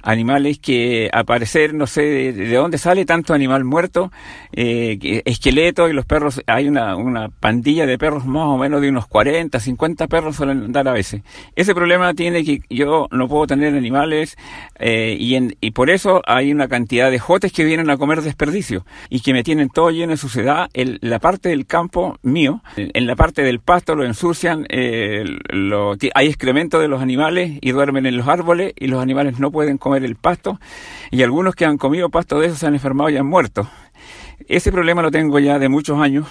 animales que aparecer, no sé de dónde sale tanto animal muerto, esqueletos, y los perros, hay una pandilla de perros más o menos de unos 40, 50 perros suelen andar a veces. Ese problema tiene que yo no puedo tener animales, y por eso hay una cantidad de jotes que vienen a comer desperdicio y que me tienen todo lleno de suciedad. La parte del campo mío, en la parte del pasto lo ensucian, hay excremento de los animales y duermen en los árboles y los animales no pueden comer el pasto, y algunos que han comido pasto de esos se han enfermado y han muerto. Ese problema lo tengo ya de muchos años,